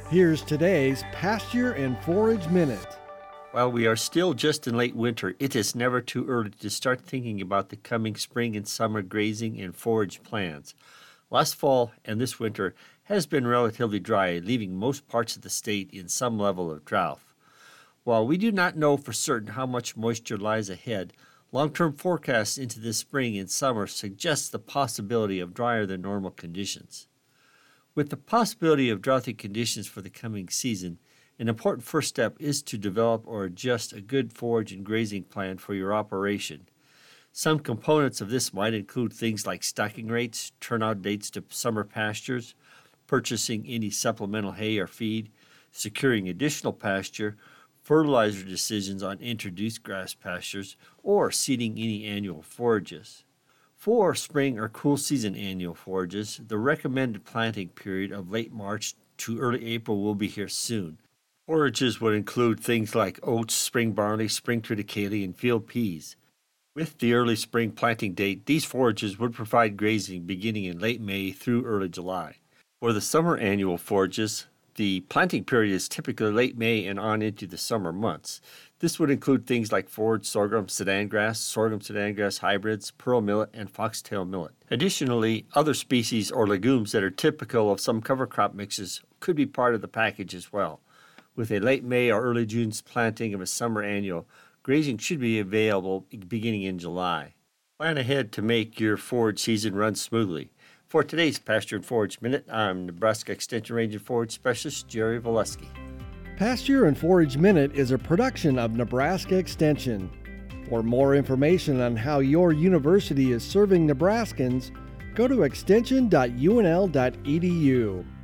Here's today's Pasture and Forage Minute. While we are still just in late winter, it is never too early to start thinking about the coming spring and summer grazing and forage plans. Last fall and this winter has been relatively dry, leaving most parts of the state in some level of drought. While we do not know for certain how much moisture lies ahead, long-term forecasts into this spring and summer suggest the possibility of drier than normal conditions. With the possibility of droughty conditions for the coming season, an important first step is to develop or adjust a good forage and grazing plan for your operation. Some components of this might include things like stocking rates, turnout dates to summer pastures, purchasing any supplemental hay or feed, securing additional pasture, fertilizer decisions on introduced grass pastures, or seeding any annual forages. For spring or cool season annual forages, the recommended planting period of late March to early April will be here soon. Forages would include things like oats, spring barley, spring triticale, and field peas. With the early spring planting date, these forages would provide grazing beginning in late May through early July. For the summer annual forages, the planting period is typically late May and on into the summer months. This would include things like forage sorghum sudan grass hybrids, pearl millet, and foxtail millet. Additionally, other species or legumes that are typical of some cover crop mixes could be part of the package as well. With a late May or early June planting of a summer annual, grazing should be available beginning in July. Plan ahead to make your forage season run smoothly. For today's Pasture and Forage Minute, I'm Nebraska Extension Ranger Forage Specialist Jerry Volesky. Pasture and Forage Minute is a production of Nebraska Extension. For more information on how your university is serving Nebraskans, go to extension.unl.edu.